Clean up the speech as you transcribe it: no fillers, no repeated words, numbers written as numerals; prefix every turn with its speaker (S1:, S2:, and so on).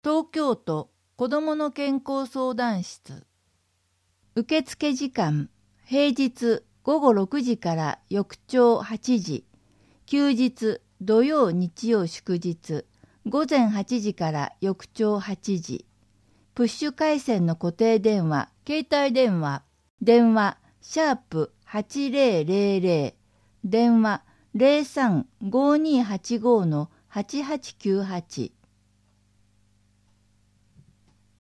S1: 東京都子どもの健康相談室。受付時間、平日午後6時から翌朝8時、休日土曜日曜祝日午前8時から翌朝8時。プッシュ回線の固定電話、携帯電話、#8000、電話03-5285-8898